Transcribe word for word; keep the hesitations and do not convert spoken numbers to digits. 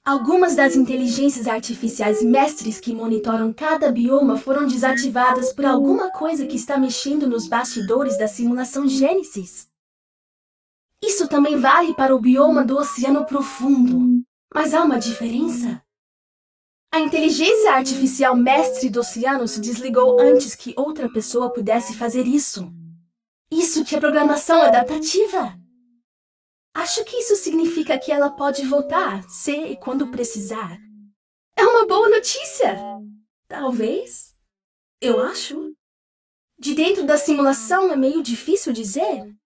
Algumas das inteligências artificiais mestres que monitoram cada bioma foram desativadas por alguma coisa que está mexendo nos bastidores da simulação Gênesis. Isso também vale para o bioma do Oceano Profundo, mas há uma diferença. A inteligência artificial mestre do oceano se desligou antes que outra pessoa pudesse fazer isso. Isso que é programação adaptativa. Acho que isso significa que ela pode voltar, se e quando precisar. É uma boa notícia! Talvez. Eu acho. De dentro da simulação é meio difícil dizer.